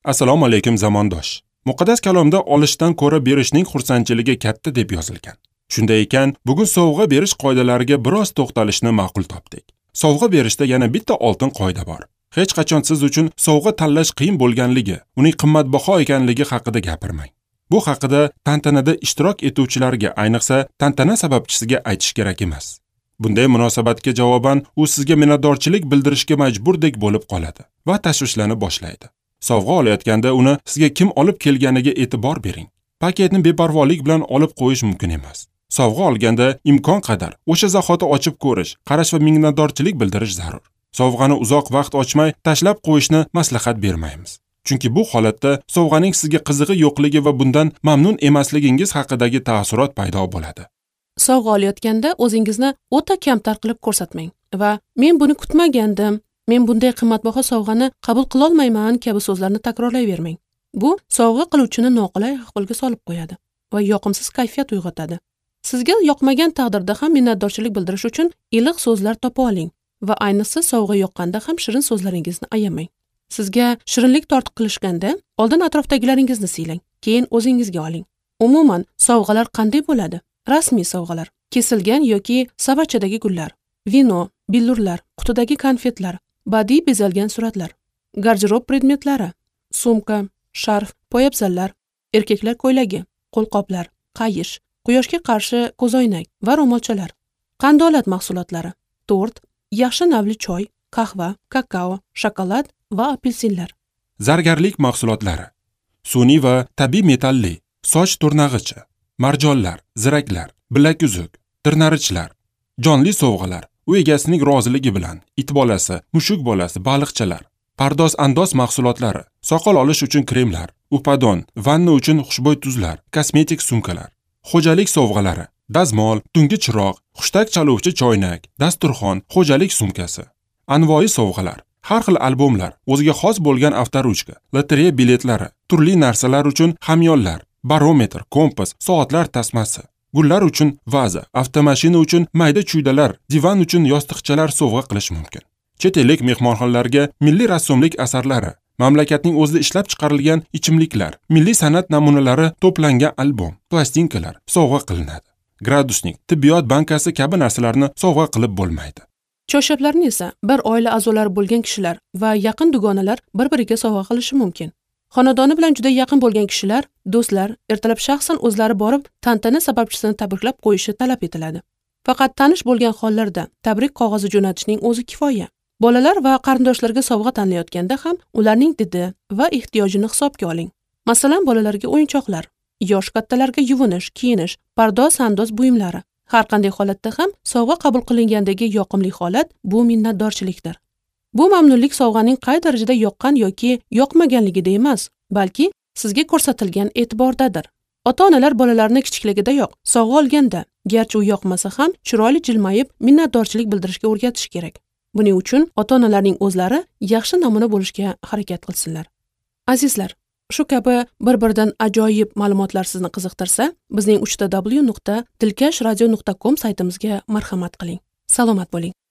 Assalomu alaykum zamondosh. Muqaddas kalomda olishdan ko'ra berishning xursandchiligi katta deb yozilgan. Shunday ekan, bugun sovg'a berish qoidalariga biroz to'xtalishni ma'qul topdik. Sovg'a berishda yana bitta oltin qoida bor. Hech qachon siz uchun sovg'a tanlash qiyin bo'lganligi, uning qimmatbaho ekanligi haqida gapirmang. Bu haqida tantanada ishtirok etuvchilarga, ayniqsa tantana sababchisiga aytish kerak emas. Bunday munosabatga javoban u sizga minnatdorchilik bildirishga majburdek bo'lib qoladi va tashvishlanib boshlaydi. Sovg'a olayotganda uni sizga kim olib kelganiga e'tibor bering. Paketni beparvolik bilan olib qo'yish mumkin emas. Sovg'a olganda imkon qadar o'sha zahoti ochib ko'rish, qarash va minnatdorchilik bildirish zarur. Sovg'ani uzoq vaqt ochmay tashlab qo'yishni maslahat bermaymiz. Chunki bu holatda sovg'aning sizga qizig'i yo'qligi va bundan mamnun emasligingiz haqidagi taassurot paydo bo'ladi. Sovg'a olayotganda o'zingizni o'ta kamtar qilib ko'rsatmang va men buni kutmagandim, men bunday qimmatbaho sovg'ani qabul qila olmayman kabi so'zlarni takrorlayvermang. Bu sovg'a qiluvchini noqulay ahvolga solib qo'yadi va yoqimsiz kayfiyat uyg'otadi. Sizga yoqmagan taqdirda ham minnatdorchilik bildirish uchun iliq so'zlar topa oling va ayniqsa sovg'a yoqqanda ham shirin so'zlaringizni ayamang. Sizga shirinlik tortiq qilishganda oldin atrofdagilaringizni siylang, keyin o'zingizga oling. Umuman sovg'alar qanday bo'ladi? Rasmiy sovg'alar, kesilgan yoki savachadagi gullar, vino, billurlar, qutidagi konfetlar, badiiy bezalgan suratlar, garderob predmetlari, sumka, sharf, poyabzallar, erkaklar ko'ylagi, qo'lqoplar, qayish, quyoshga qarshi ko'zoynak va ro'molchalar, qandolat mahsulotlari, tort, yaxshi navli choy, qahva, kakao, shokolad va apelsinlar. Zargarlik mahsulotlari, sun'iy va tabiiy metalli, soch turnag'ichi, marjonlar, ziraklar, bilaguzuk, tirnarichlar, jonli sovg'alar, u egasining roziligi bilan, it bolasi, mushuk bolasi, baliqchalar, pardoz-andoz mahsulotlari, soqol olish uchun kremlar, upadon, vanna uchun xushbo'y tuzlar, kosmetik sumkalar, xo'jalik sovg'alari, dazmol, tungi chiroq, hushtak chaluvchi choynak, dasturxon, xo'jalik sumkasi, anvoyi sovg'alar, har xil albomlar, o'ziga xos bo'lgan avtoruchka, lotereya biletlari, turli narsalar uchun hamyonlar, barometr, kompas, soatlar tasmasi, gullar uchun vaza, avtomashina uchun mayda chuydalar, divan uchun yostiqchalar sovg'a qilish mumkin. Chet ellik mehmonxonalarga milliy rassomlik asarlari, mamlakatning o'zida ishlab chiqarilgan ichimliklar, milliy san'at namunalari to'plangan albom, plastinkalar sovg'a qilinadi. Gradusnik, tibbiyot bankasi kabi narsalarni sovg'a qilib bo'lmaydi. Choyshablarni esa bir oila a'zolari bo'lgan kishilar va yaqin dugonalar bir-biriga sovg'a qilishi mumkin. Xonadoni bilan juda yaqin bo'lgan kishilar, do'stlar ertalab shaxsan o'zlari borib tantana sababchisini tabriklab qo'yishi talab etiladi. Faqat tanish bo'lgan hollarda tabrik qog'ozi jo'natishning o'zi kifoya. Bolalar va qarindoshlarga sovg'a tanlayotganda ham ularning didi va ehtiyojini hisobga oling. Masalan, bolalarga o'yinchoqlar, yosh kattalarga yuvinish, kiyinish, pardoz-andoz buyumlari. Har qanday holatda ham sovg'a qabul qilingandagi yoqimli holat bu minnatdorchilikdir. Bu mamnunlik sovg'aning qay darajada yoqqan yoki yoqmaganligida emas, balki sizga ko'rsatilgan e'tibordadir. Ota-onalar bolalarni kichikligidayoq sovg'a olganda, garchi u yoqmasa ham chiroyli jilmayib minnatdorchilik bildirishga o'rgatish kerak. Buning uchun ota-onalarning o'zlari yaxshi namuna bo'lishga harakat qilsinlar. Azizlar, shu kabi bir-biridan ajoyib ma'lumotlar sizni qiziqtirsa, bizning 3w.dilkashradio.com saytimizga marhamat qiling. Salomat bo'ling.